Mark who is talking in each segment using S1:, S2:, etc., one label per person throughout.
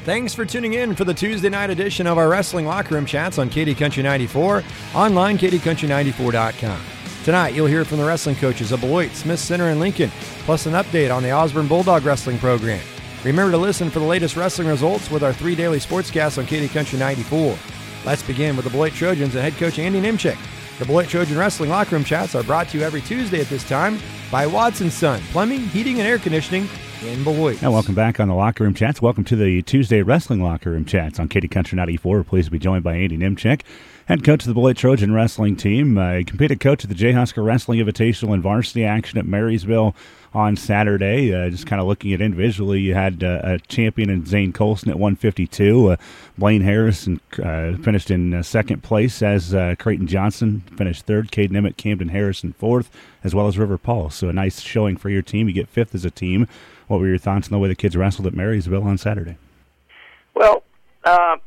S1: Thanks for tuning in for the Tuesday night edition of our Wrestling Locker Room Chats on KD Country 94, online KDCountry94.com. Tonight, you'll hear from the wrestling coaches of Beloit, Smith Center, and Lincoln, plus an update on the Osborne Bulldog Wrestling program. Remember to listen for the latest wrestling results with our 3 daily sportscasts on KD Country 94. Let's begin with the Beloit Trojans and head coach Andy Nimchik. The Beloit Trojan Wrestling Locker Room Chats are brought to you every Tuesday at this time by Watson Son, Plumbing, Heating, and Air Conditioning in Beloit.
S2: And welcome back on the Locker Room Chats. Welcome to the Tuesday Wrestling Locker Room Chats on KD Country 94. We're pleased to be joined by Andy Nimchik, head coach of the Beloit Trojan Wrestling Team. He competed coach at the Jayhusker Wrestling Invitational and varsity action at Marysville on Saturday. Just kind of looking at individually, you had a champion in Zane Colson at 152. Blaine Harrison finished in second place, as Creighton Johnson finished third. Caden Emmett, Camden Harrison fourth, as well as River Paul. So a nice showing for your team. You get fifth as a team. What were your thoughts on the way the kids wrestled at Marysville on Saturday?
S3: Well, but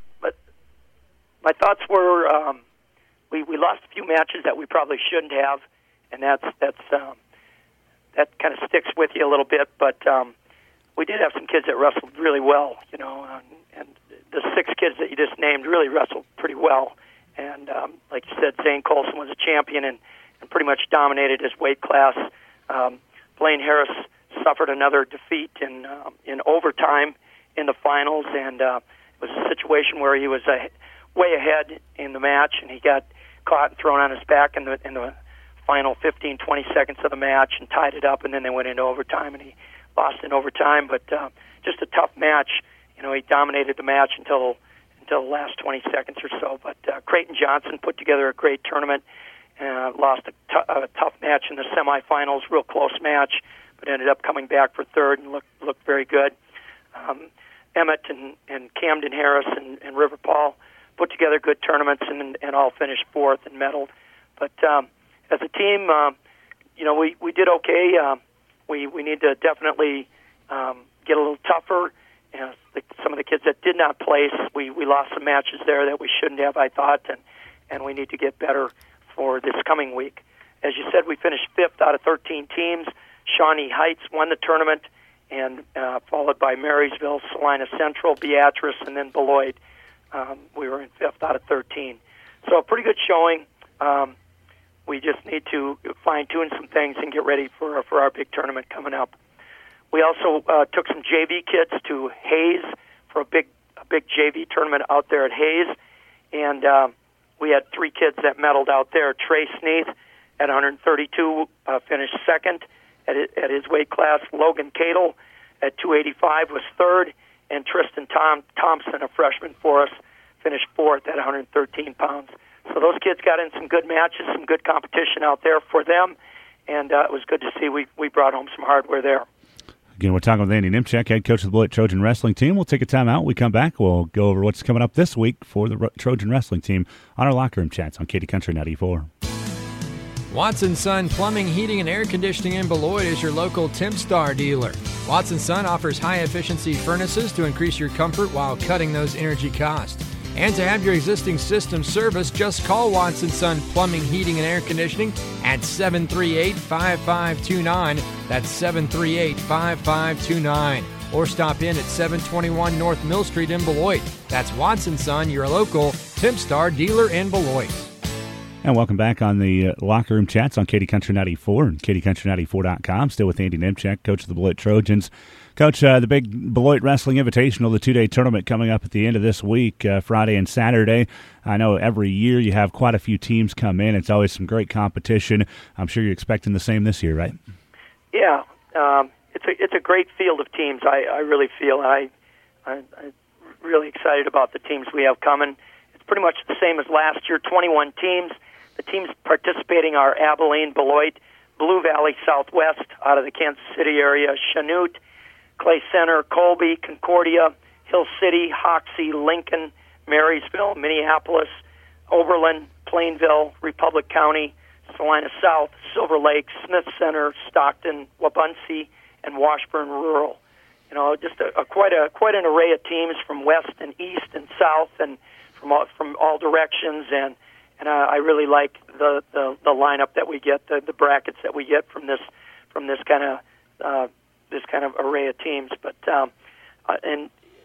S3: my thoughts were we lost a few matches that we probably shouldn't have, and that kind of sticks with you a little bit. But we did have some kids that wrestled really well, and the 6 kids that you just named really wrestled pretty well. And like you said, Zane Colson was a champion and pretty much dominated his weight class. Blaine Harris suffered another defeat in overtime in the finals, and it was a situation where he was way ahead in the match, and he got caught and thrown on his back in the final 15, 20 seconds of the match and tied it up, and then they went into overtime, and he lost in overtime. But just a tough match. He dominated the match until the last 20 seconds or so. But Creighton Johnson put together a great tournament, lost a tough match in the semifinals, real close match, but ended up coming back for third and looked very good. Emmett and Camden Harris and River Paul put together good tournaments and all finished fourth and medaled. But as a team, we did okay. We need to definitely get a little tougher. Some of the kids that did not place, we lost some matches there that we shouldn't have, I thought, and we need to get better for this coming week. As you said, we finished 5th out of 13 teams. Shawnee Heights won the tournament, and followed by Marysville, Salina Central, Beatrice, and then Beloit. We were in 5th out of 13. So a pretty good showing. We just need to fine-tune some things and get ready for our big tournament coming up. We also took some JV kids to Hayes for a big JV tournament out there at Hayes, and we had 3 kids that medaled out there. Trey Sneath at 132 finished second at his weight class. Logan Cadle at 285 was third, and Tristan Thompson, a freshman for us, finished fourth at 113 pounds. So those kids got in some good matches, some good competition out there for them, and it was good to see we brought home some hardware there.
S2: Again, we're talking with Andy Nimchik, head coach of the Beloit Trojan Wrestling Team. We'll take a time out. When we come back, we'll go over what's coming up this week for the Trojan Wrestling Team on our Locker Room Chats on KD Country 94.
S1: Watson Son Plumbing, Heating, and Air Conditioning in Beloit is your local Tempstar dealer. Watson Son offers high-efficiency furnaces to increase your comfort while cutting those energy costs. And to have your existing system serviced, just call Watson Son Plumbing, Heating, and Air Conditioning at 738-5529. That's 738-5529. Or stop in at 721 North Mill Street in Beloit. That's Watson Son, your local Tempstar dealer in Beloit.
S2: And welcome back on the Locker Room Chats on KD Country 94 and KDCountry94.com. Still with Andy Nimchik, coach of the Beloit Trojans. Coach, the big Beloit Wrestling Invitational, the 2-day tournament coming up at the end of this week, Friday and Saturday. I know every year you have quite a few teams come in. It's always some great competition. I'm sure you're expecting the same this year, right?
S3: Yeah, it's a great field of teams. I really feel I'm really excited about the teams we have coming. It's pretty much the same as last year, 21 teams. The teams participating are Abilene, Beloit, Blue Valley Southwest out of the Kansas City area, Chanute, Clay Center, Colby, Concordia, Hill City, Hoxie, Lincoln, Marysville, Minneapolis, Oberlin, Plainville, Republic County, Salina South, Silver Lake, Smith Center, Stockton, Wabunsee, and Washburn Rural. Just quite an array of teams from west and east and south and from all directions, and I really like the lineup that we get, the brackets that we get from this kind of array of teams. But and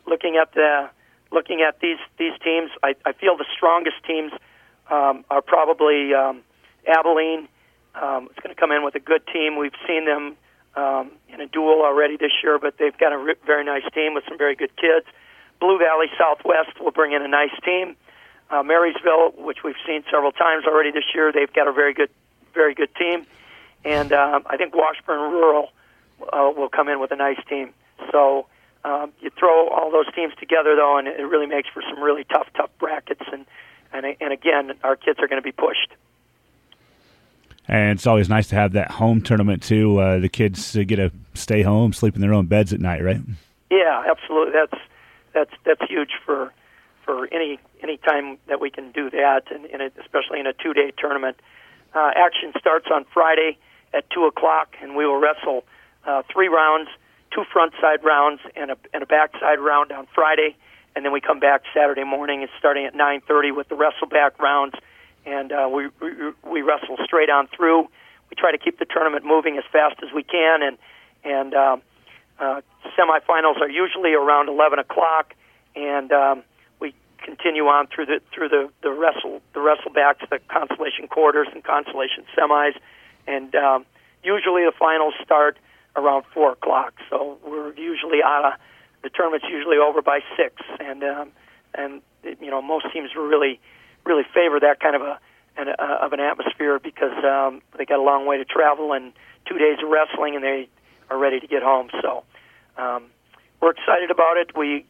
S3: looking at these teams, I feel the strongest teams are probably Abilene. It's going to come in with a good team. We've seen them in a duel already this year, but they've got a very nice team with some very good kids. Blue Valley Southwest will bring in a nice team. Marysville, which we've seen several times already this year, they've got a very good team. And I think Washburn Rural will come in with a nice team. So you throw all those teams together, though, and it really makes for some really tough brackets. And again, our kids are going to be pushed.
S2: And it's always nice to have that home tournament, too. The kids get to stay home, sleep in their own beds at night, right?
S3: Yeah, absolutely. That's huge for any time that we can do that, and especially in a 2-day tournament. Action starts on Friday at 2:00, and we will wrestle 3 rounds, 2 front-side rounds, and a back-side round on Friday. And then we come back Saturday morning. It's starting at 9:30 with the wrestle-back rounds, and we wrestle straight on through. We try to keep the tournament moving as fast as we can, and semifinals are usually around 11:00, and we continue on through the wrestle-backs, the consolation quarters and consolation semis, and usually the finals start around 4:00. So we're usually the tournament's usually over by 6, and most teams really favor that kind of an atmosphere because they got a long way to travel and 2 days of wrestling, and they are ready to get home. So we're excited about it. We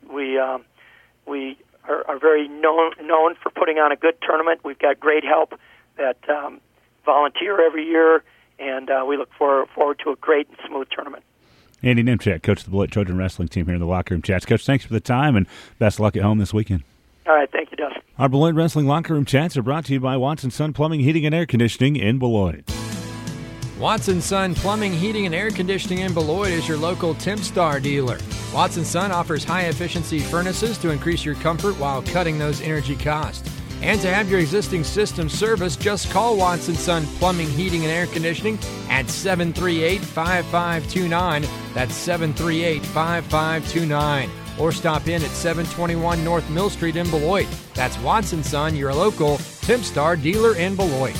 S3: are very known for putting on a good tournament. We've got great help that volunteer every year, and we look forward to a great and smooth tournament.
S2: Andy Nemchek, coach of the Beloit Trojan Wrestling Team here in the Locker Room Chats. Coach, thanks for the time, and best of luck at home this weekend.
S3: All right, thank you, Dustin.
S2: Our Beloit Wrestling Locker Room Chats are brought to you by Watson Sun Plumbing, Heating, and Air Conditioning in Beloit.
S1: Watson Sun Plumbing, Heating, and Air Conditioning in Beloit is your local Tempstar dealer. Watson Sun offers high-efficiency furnaces to increase your comfort while cutting those energy costs. And to have your existing system serviced, just call Watson Sun Plumbing, Heating, and Air Conditioning at 738-5529. That's 738-5529. Or stop in at 721 North Mill Street in Beloit. That's Watson Sun, your local Tempstar dealer in Beloit.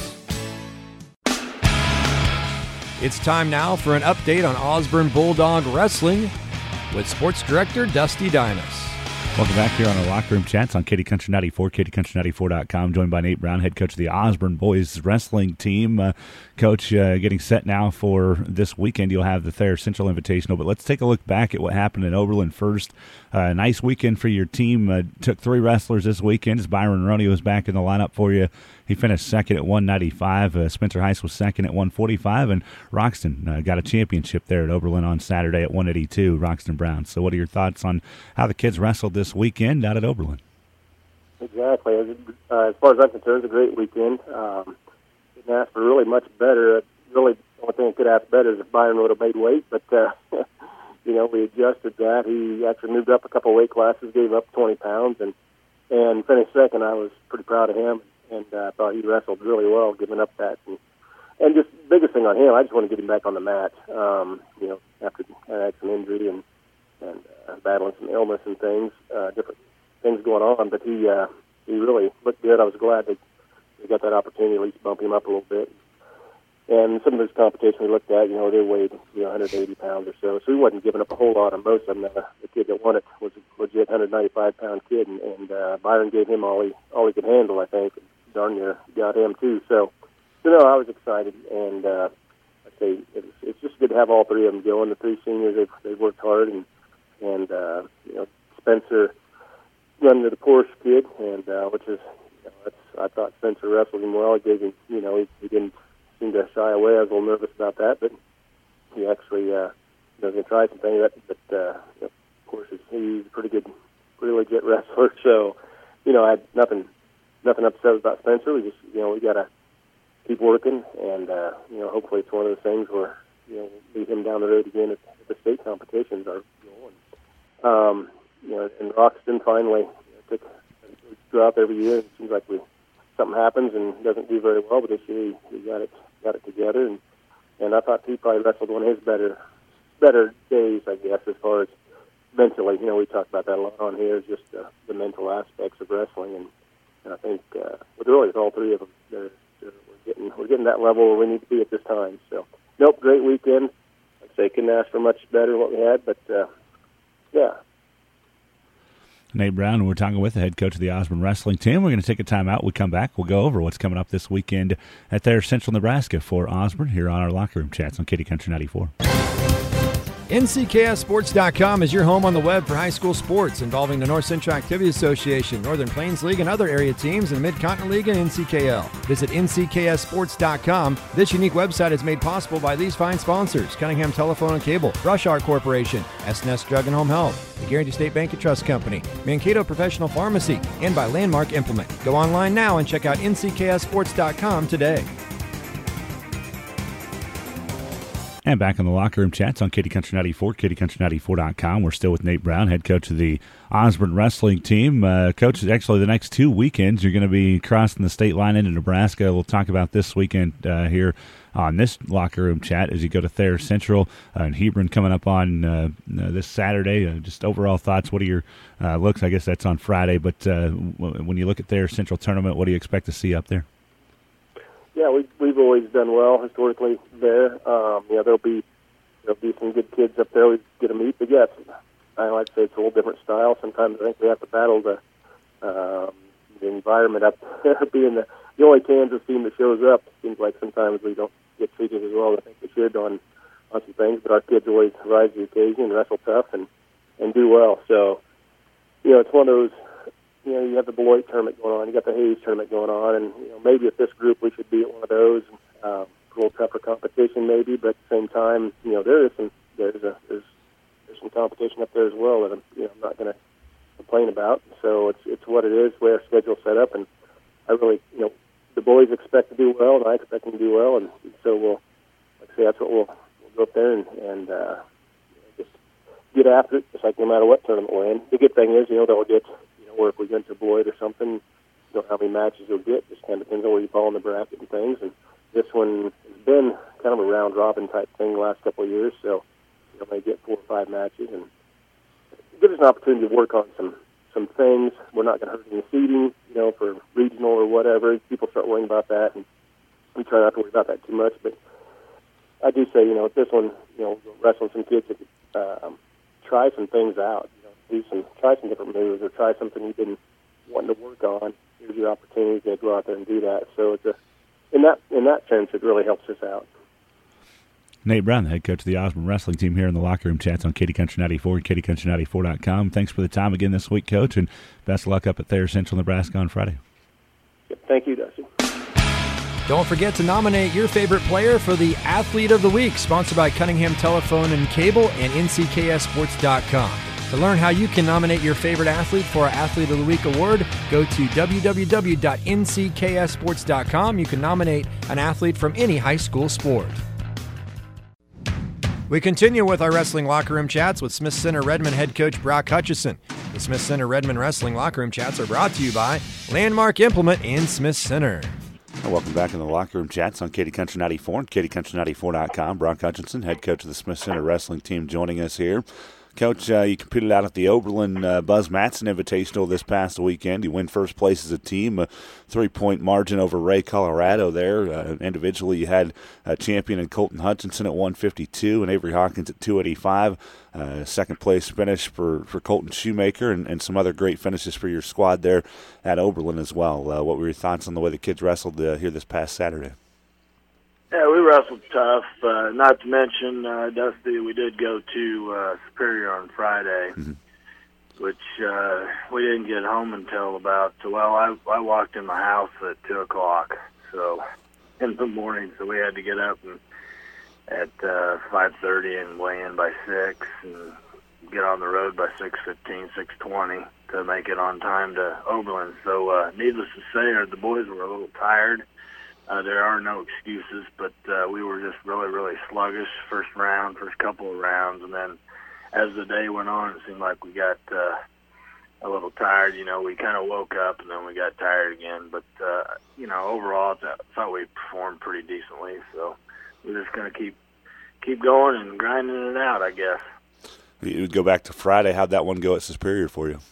S1: It's time now for an update on Osborne Bulldog Wrestling with Sports Director Dusty Dimas.
S2: Welcome back here on our Locker Room Chats on Katy Country 94, KatyCountry94.com. Joined by Nate Brown, head coach of the Osborne Boys Wrestling Team. Coach, getting set now for this weekend. You'll have the Thayer Central Invitational, but let's take a look back at what happened in Oberlin first. Nice weekend for your team. Took 3 wrestlers this weekend as Byron Roney was back in the lineup for you. He finished second at 195. Spencer Heiss was second at 145, and Roxton got a championship there at Oberlin on Saturday at 182, Roxton Brown. So what are your thoughts on how the kids wrestled this weekend out at Oberlin?
S4: Exactly. As far as I'm concerned, it was a great weekend. Didn't ask for really much better. Really, the only thing I could ask better is if Byron would have made weight, but we adjusted that. He actually moved up a couple of weight classes, gave up 20 pounds, and finished second. I was pretty proud of him, and I thought he wrestled really well, giving up that. And just the biggest thing on him, I just want to get him back on the mat. After I had some injury and battling some illness and things, different things going on, but he really looked good. I was glad that we got that opportunity to at least bump him up a little bit. And some of his competition we looked at, they weighed 180 pounds or so, so he wasn't giving up a whole lot on most of them. The kid that won it was a legit 195-pound kid, and Byron gave him all he could handle, I think. Darn near got him too. So I was excited, and I'd say it's just good to have all 3 of them going. The 3 seniors, they've worked hard, and Spencer running to the Porsche kid, and which is I thought Spencer wrestled him well. He gave him, he didn't seem to shy away. I was a little nervous about that, but he actually was going to try some things. But Porsche, he's a pretty legit wrestler. So I had nothing upset about Spencer. We just we got to keep working, and hopefully it's one of those things where we'll meet him down the road again at the state competitions are going. And Roxton finally we go out every year. It seems like something happens and doesn't do very well, but this year he got it together, and I thought he probably wrestled one of his better days, I guess, as far as mentally, we talk about that a lot on here, is just the mental aspects of wrestling, and I think with all three of them, we're getting that level where we need to be at this time. So, nope, great weekend. Like I say, couldn't ask for much better than what we had, but yeah.
S2: Nate Brown, we're talking with the head coach of the Osborne wrestling team. We're going to take a time out. We'll come back. We'll go over what's coming up this weekend at Thayer Central, Nebraska for Osborne here on our Locker Room Chats on Katy Country 94.
S1: NCKSports.com is your home on the web for high school sports involving the North Central Activity Association, Northern Plains League, and other area teams in the Mid-Continent League and NCKL. Visit NCKSports.com. This unique website is made possible by these fine sponsors: Cunningham Telephone and Cable, Rush Art Corporation, S&S Drug and Home Health, the Guarantee State Bank and Trust Company, Mankato Professional Pharmacy, and by Landmark Implement. Go online now and check out NCKSports.com today.
S2: And back in the Locker Room Chats on Katy Country 94, KatyCountry94.com. We're still with Nate Brown, head coach of the Osborne wrestling team. Coach, actually the next 2 weekends you're going to be crossing the state line into Nebraska. We'll talk about this weekend here on this Locker Room Chat as you go to Thayer Central and Hebron coming up on this Saturday. Just overall thoughts, what are your looks? I guess that's on Friday, but when you look at Thayer Central tournament, what do you expect to see up there?
S4: Yeah, we've always done well historically there. There'll be some good kids up there we get to meet. But yes, I like to say it's a little different style. Sometimes I think we have to battle the environment up there. Being the only Kansas team that shows up, it seems like sometimes we don't get treated as well as I think we should on some things. But our kids always rise to the occasion and wrestle tough and do well. So it's one of those. You have the Beloit tournament going on, you got the Hayes tournament going on, and maybe at this group we should be at one of those. A little tougher competition, maybe, but at the same time, there's some competition up there as well that I'm not going to complain about. So it's what it is, the way our schedule's set up, and I really, the boys expect to do well, and I expect them to do well, and so that's what we'll go up there and just get after it, just like no matter what tournament we're in. The good thing is, they'll get. Or if we get into Beloit or something, how many matches you'll get. Just kind of depends on where you fall in the bracket and things. And this one has been kind of a round-robin type thing the last couple of years, so may get 4 or 5 matches. And it gives us an opportunity to work on some things. We're not going to hurt any seeding, for regional or whatever. People start worrying about that, and we try not to worry about that too much. But I do say, with this one, we'll wrestle some kids that try some things out. Try some different moves, or try something you've been wanting to work on. Here's your opportunity to go out there and do that. So it's in that sense, it really helps us out.
S2: Nate Brown, the head coach of the Osborne wrestling team here in the Locker Room Chats on Katy Country 94 and KatyCountry94.com. Thanks for the time again this week, Coach, and best of luck up at Thayer Central, Nebraska on Friday.
S4: Thank you, Dusty.
S1: Don't forget to nominate your favorite player for the Athlete of the Week, sponsored by Cunningham Telephone and Cable and NCKSports.com. To learn how you can nominate your favorite athlete for our Athlete of the Week award, go to www.ncksports.com. You can nominate an athlete from any high school sport. We continue with our Wrestling Locker Room Chats with Smith Center Redmond head coach Brock Hutchison. The Smith Center Redmond Wrestling Locker Room Chats are brought to you by Landmark Implement in Smith Center.
S2: Welcome back in the Locker Room Chats on Katy Country 94 and KatyCountry94.com. Brock Hutchison, head coach of the Smith Center wrestling team, joining us here. Coach, you competed out at the Oberlin Buzz Matson Invitational this past weekend. You win first place as a team, a 3-point margin over Ray, Colorado there. Individually, you had a champion in Colton Hutchinson at 152 and Avery Hawkins at 285. Second place finish for Colton Shoemaker and some other great finishes for your squad there at Oberlin as well. What were your thoughts on the way the kids wrestled here this past Saturday?
S5: Yeah, we wrestled tough. Not to mention, Dusty, we did go to Superior on Friday, which we didn't get home until about, I walked in my house at 2 o'clock in the morning, so we had to get up at 5:30 and weigh in by 6 and get on the road by 6:15, 6:20 to make it on time to Oberlin. So needless to say, the boys were a little tired. There are no excuses, but we were just really, really sluggish first couple of rounds, and then as the day went on, it seemed like we got a little tired. We kind of woke up, and then we got tired again. But, overall, I thought we performed pretty decently, so we're just going to keep going and grinding it out, I guess.
S2: You go back to Friday. How'd that one go at Superior for you?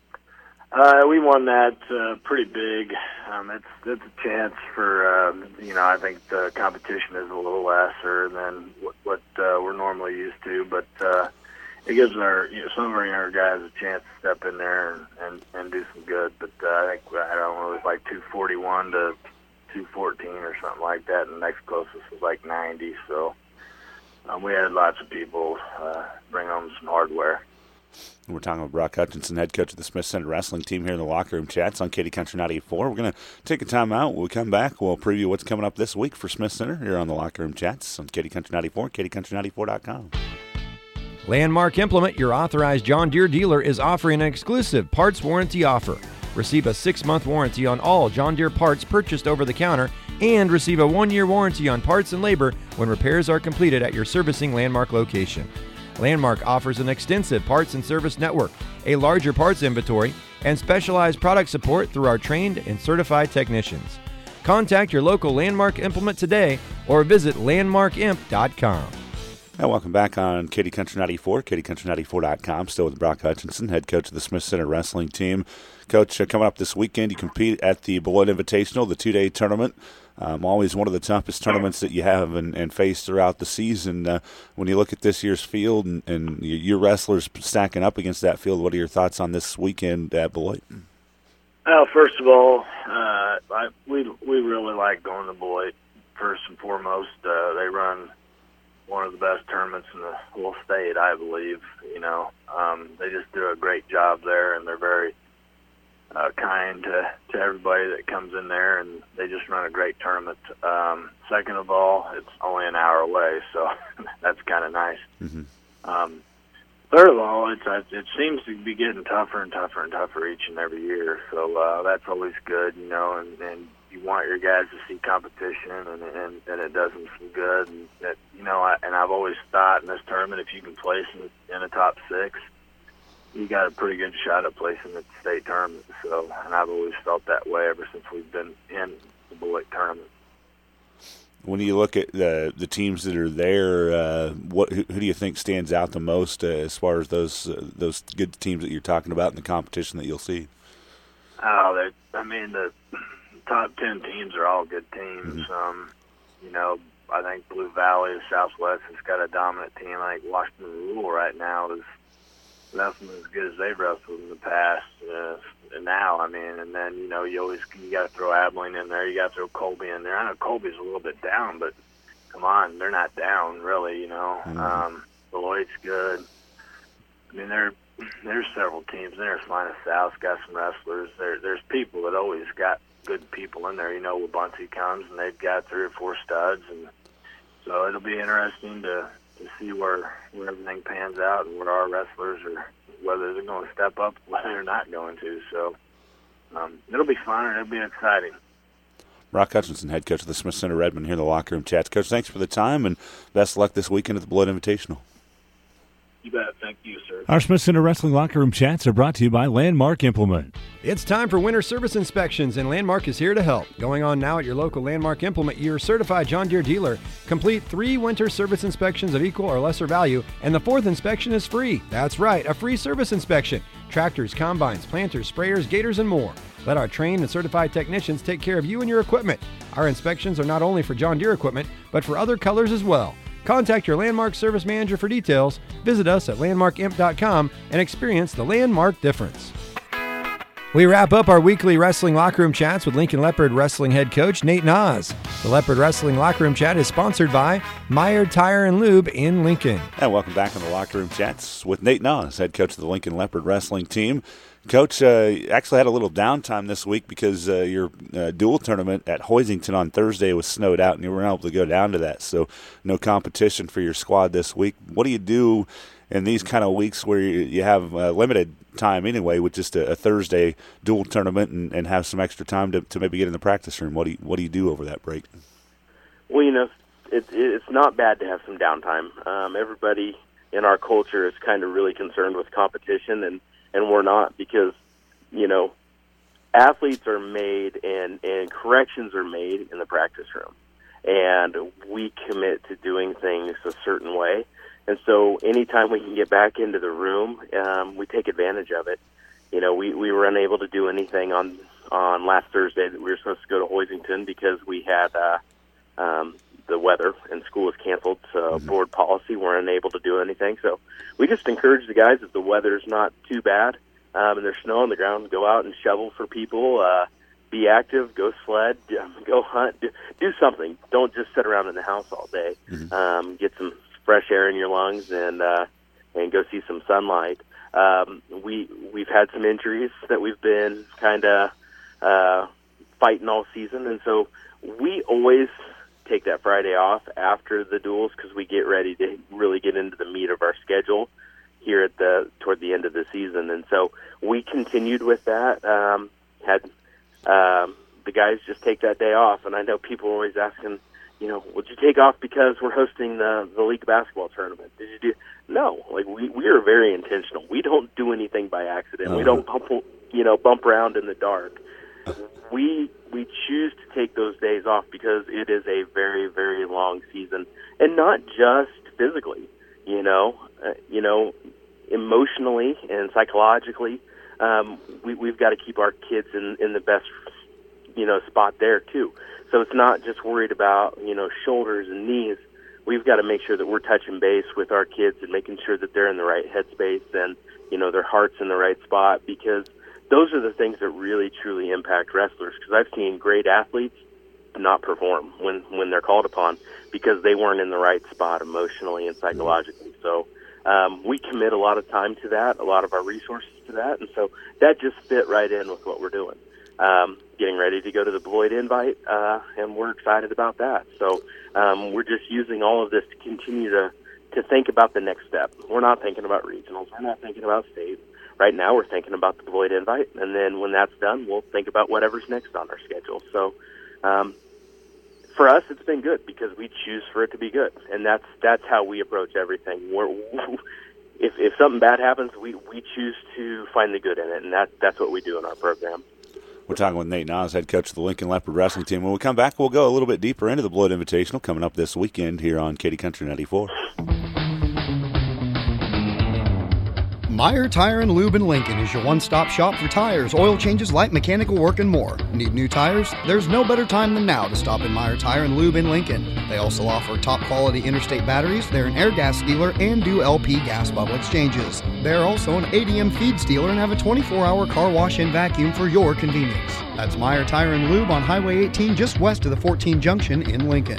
S5: We won that pretty big. It's a chance for, I think the competition is a little lesser than what we're normally used to, but it gives some of our younger guys a chance to step in there and do some good. But I think, I don't know, it was like 241 to 214 or something like that, and the next closest was like 90. So we had lots of people bring home some hardware.
S2: We're talking with Brock Hutchinson, head coach of the Smith Center wrestling team here in the Locker Room Chats on Katy Country 98.4. We're going to take a time out. When we come back, we'll preview what's coming up this week for Smith Center here on the Locker Room Chats on Katy Country 94, KatyCountry94.com.
S1: Landmark Implement, your authorized John Deere dealer, is offering an exclusive parts warranty offer. Receive a 6-month warranty on all John Deere parts purchased over the counter and receive a 1-year warranty on parts and labor when repairs are completed at your servicing Landmark location. Landmark offers an extensive parts and service network, a larger parts inventory, and specialized product support through our trained and certified technicians. Contact your local Landmark Implement today or visit landmarkimp.com.
S2: And welcome back on Katy Country 94, KatyCountry94.com. Still with Brock Hutchinson, head coach of the Smith Center wrestling team. Coach, coming up this weekend, you compete at the Beloit Invitational, the 2-day tournament. Always one of the toughest tournaments that you have and face throughout the season. When you look at this year's field and your wrestlers stacking up against that field, what are your thoughts on this weekend at Beloit?
S5: Well, first of all, we really like going to Beloit. First and foremost, they run one of the best tournaments in the whole state, I believe. They just do a great job there, and they're very kind to everybody that comes in there, and they just run a great tournament. Second of all, it's only an hour away, so that's kind of nice. Mm-hmm. Third of all, it seems to be getting tougher and tougher and tougher each and every year, so that's always good, and you want your guys to see competition, and it does them some good. And that, and I've always thought in this tournament, if you can place in the top 6, you got a pretty good shot at placing at the state tournament. So, and I've always felt that way ever since we've been in the Beloit tournament.
S2: When you look at the teams that are there, who do you think stands out the most as far as those good teams that you're talking about in the competition that you'll see?
S5: Oh, the top 10 teams are all good teams. Mm-hmm. I think Blue Valley, Southwest, has got a dominant team. I think Washington Rural right now is nothing as good as they've wrestled in the past. Now, and then you got to throw Abilene in there. You got to throw Colby in there. I know Colby's a little bit down, but come on, they're not down really. Mm-hmm. Beloit's good. There's several teams. There's Minus South's got some wrestlers. There's people that always got good people in there. Wabunty comes and they've got 3 or 4 studs, and so it'll be interesting to see where everything pans out and where our wrestlers are, whether they're going to step up, whether they're not going to. So it'll be fun and it'll be exciting.
S2: Brock Hutchinson, head coach of the Smith Center Redmond here in the Locker Room Chats. Coach, thanks for the time and best of luck this weekend at the Beloit Invitational.
S5: You bet. Thank you, sir.
S2: Our Smith Center Wrestling Locker Room Chats are brought to you by Landmark Implement.
S1: It's time for winter service inspections, and Landmark is here to help. Going on now at your local Landmark Implement, your certified John Deere dealer. Complete 3 winter service inspections of equal or lesser value, and the 4th inspection is free. That's right, a free service inspection. Tractors, combines, planters, sprayers, gators, and more. Let our trained and certified technicians take care of you and your equipment. Our inspections are not only for John Deere equipment, but for other colors as well. Contact your Landmark service manager for details. Visit us at landmarkimp.com and experience the Landmark difference. We wrap up our weekly Wrestling Locker Room Chats with Lincoln Leopard Wrestling head coach Nate Nas. The Leopard Wrestling Locker Room Chat is sponsored by Meyer Tire and Lube in Lincoln.
S2: And welcome back on the Locker Room Chats with Nate Nas, head coach of the Lincoln Leopard Wrestling team. Coach, actually had a little downtime this week because your dual tournament at Hoisington on Thursday was snowed out, and you weren't able to go down to that, so no competition for your squad this week. What do you do in these kind of weeks where you have limited time anyway with just a Thursday dual tournament and have some extra time to maybe get in the practice room? What do you do over that break?
S6: Well, it's not bad to have some downtime. Everybody in our culture is kind of really concerned with competition, and we're not, because, athletes are made and corrections are made in the practice room. And we commit to doing things a certain way. And so anytime we can get back into the room, we take advantage of it. You know, we were unable to do anything on last Thursday that we were supposed to go to Hoisington because we had the weather and school was canceled. So board policy, we're unable to do anything. So we just encourage the guys, if the weather's not too bad and there's snow on the ground, go out and shovel for people, be active, go sled, go hunt, do something. Don't just sit around in the house all day. Get some fresh air in your lungs and go see some sunlight. We've had some injuries that we've been kind of fighting all season, and so we always take that Friday off after the duels because we get ready to really get into the meat of our schedule here toward the end of the season. And so we continued with that. Had the guys just take that day off, and I know people are always asking, you know, would you take off because we're hosting the league basketball tournament? Did you do? No, like we are very intentional. We don't do anything by accident. We don't bump around in the dark. We choose to take those days off because it is a very, very long season, and not just physically. Emotionally and psychologically, we've got to keep our kids in the best spot there too. So it's not just worried about shoulders and knees. We've got to make sure that we're touching base with our kids and making sure that they're in the right headspace and their heart's in the right spot, because those are the things that really truly impact wrestlers. Because I've seen great athletes not perform when they're called upon because they weren't in the right spot emotionally and psychologically. So we commit a lot of time to that, a lot of our resources to that, and so that just fit right in with what we're doing. Getting ready to go to the Beloit Invite, and we're excited about that. So we're just using all of this to continue to think about the next step. We're not thinking about regionals. We're not thinking about state. Right now we're thinking about the Beloit Invite, and then when that's done, we'll think about whatever's next on our schedule. So for us, it's been good because we choose for it to be good, and that's how we approach everything. If something bad happens, we choose to find the good in it, and that's what we do in our program.
S2: We're talking with Nate Nas, head coach of the Lincoln Leopard Wrestling Team. When we come back, we'll go a little bit deeper into the Beloit Invitational coming up this weekend here on Katy Country 94.
S7: Meyer Tire and Lube in Lincoln is your one-stop shop for tires, oil changes, light mechanical work, and more. Need new tires? There's no better time than now to stop in Meyer Tire and Lube in Lincoln. They also offer top-quality interstate batteries. They're an air gas dealer and do LP gas bubble exchanges. They're also an ADM feeds dealer and have a 24-hour car wash and vacuum for your convenience. That's Meyer Tire and Lube on Highway 18 just west of the 14 Junction in Lincoln.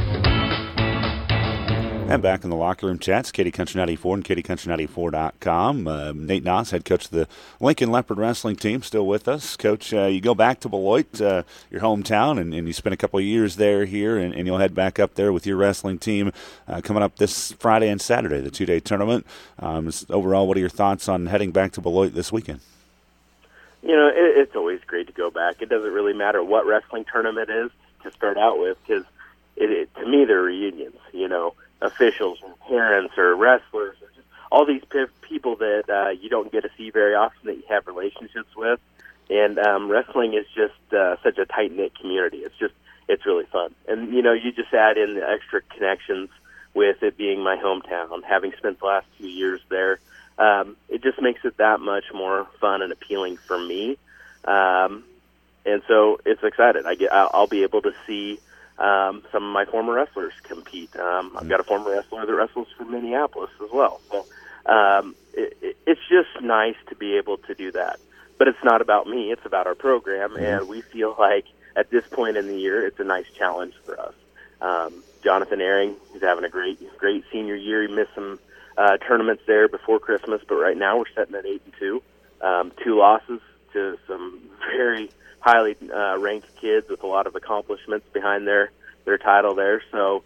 S2: And back in the locker room chats, Katy Country 94 and KatyCountry94.com. Nate Nas, head coach of the Lincoln Leopard Wrestling Team, still with us. Coach, you go back to Beloit, your hometown, and you spent a couple of years here, and you'll head back up there with your wrestling team coming up this Friday and Saturday, the two-day tournament. Overall, what are your thoughts on heading back to Beloit this weekend?
S6: It's always great to go back. It doesn't really matter what wrestling tournament it is to start out with, because to me, they're reunions, officials or parents or wrestlers, or just all these people that you don't get to see very often that you have relationships with. And wrestling is just such a tight-knit community. It's really fun. And, you just add in the extra connections with it being my hometown, having spent the last 2 years there. It just makes it that much more fun and appealing for me. And so it's excited. I'll be able to see some of my former wrestlers compete. I've got a former wrestler that wrestles for Minneapolis as well. So it's just nice to be able to do that. But it's not about me. It's about our program, and we feel like at this point in the year, it's a nice challenge for us. Jonathan Ehring, he's having a great senior year. He missed some tournaments there before Christmas, but right now we're sitting at 8-2. 2 losses to some very highly ranked kids with a lot of accomplishments behind their title there. So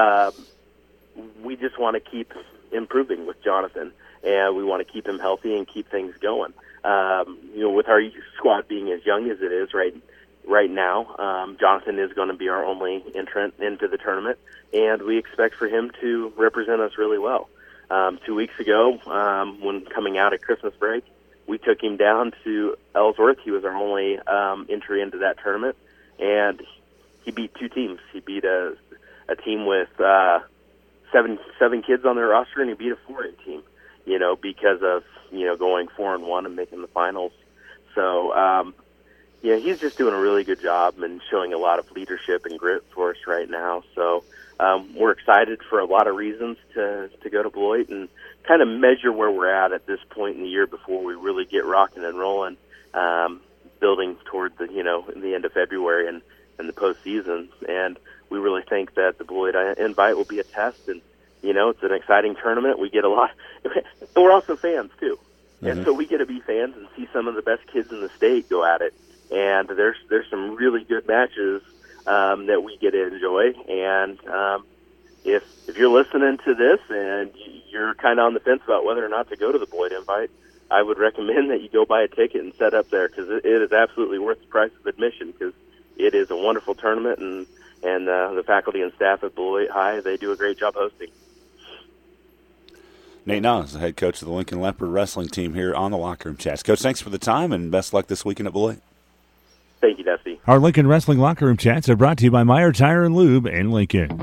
S6: we just want to keep improving with Jonathan, and we want to keep him healthy and keep things going. With our squad being as young as it is right now, Jonathan is going to be our only entrant into the tournament, and we expect for him to represent us really well. 2 weeks ago, when coming out of Christmas break, we took him down to Ellsworth. He was our only entry into that tournament, and he beat 2 teams. He beat a team with seven kids on their roster, and he beat a 4A team, because of, going 4-1 and making the finals. So, he's just doing a really good job and showing a lot of leadership and grit for us right now. So we're excited for a lot of reasons to go to Beloit and kind of measure where we're at this point in the year before we really get rocking and rolling, building toward the end of February and the postseason. And we really think that the Beloit Invite will be a test, and it's an exciting tournament. We get a lot. We're also fans too, and so we get to be fans and see some of the best kids in the state go at it. And there's some really good matches that we get to enjoy. And if you're listening to this and you're kind of on the fence about whether or not to go to the Beloit Invite, I would recommend that you go buy a ticket and set up there, because it is absolutely worth the price of admission, because it is a wonderful tournament, and the faculty and staff at Beloit High, they do a great job hosting.
S2: Nate Nas, the head coach of the Lincoln Leopard wrestling team here on the Locker Room Chats. Coach, thanks for the time, and best luck this weekend at Beloit.
S6: Thank you, Dusty.
S2: Our Lincoln Wrestling Locker Room Chats are brought to you by Meyer Tire and Lube in Lincoln.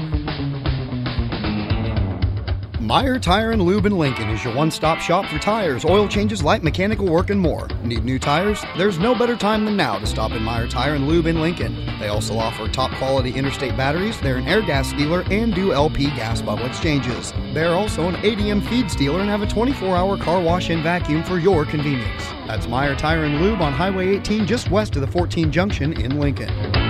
S7: Meyer Tire and Lube in Lincoln is your one-stop shop for tires, oil changes, light mechanical work, and more. Need new tires? There's no better time than now to stop in Meyer Tire and Lube in Lincoln. They also offer top-quality interstate batteries. They're an air gas dealer and do LP gas bubble exchanges. They're also an ADM feeds dealer and have a 24-hour car wash and vacuum for your convenience. That's Meyer Tire and Lube on Highway 18 just west of the 14 Junction in Lincoln.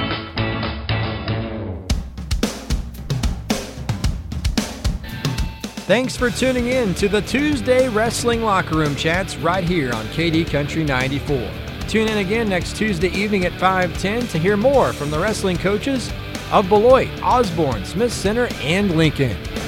S1: Thanks for tuning in to the Tuesday Wrestling Locker Room Chats right here on KD Country 94. Tune in again next Tuesday evening at 5:10 to hear more from the wrestling coaches of Beloit, Osborne, Smith Center, and Lincoln.